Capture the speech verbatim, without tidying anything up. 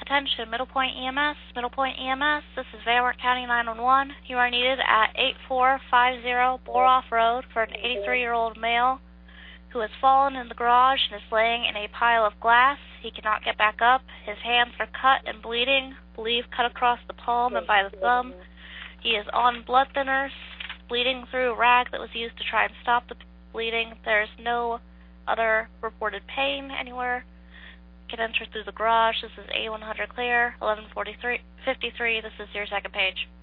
Attention, Middle Point E M S. Middle Point E M S, this is Van Wert County nine one one. You are needed at eight four five zero Borough Road for an eighty-three-year-old male who has fallen in the garage and is laying in a pile of glass. He cannot get back up. His hands are cut and bleeding, believe cut across the palm and by the thumb. He is on blood thinners, bleeding through a rag that was used to try and stop the bleeding. There is no other reported pain anywhere. Can enter through the garage. This is A one hundred clear, eleven forty-three fifty-three. This is your second page.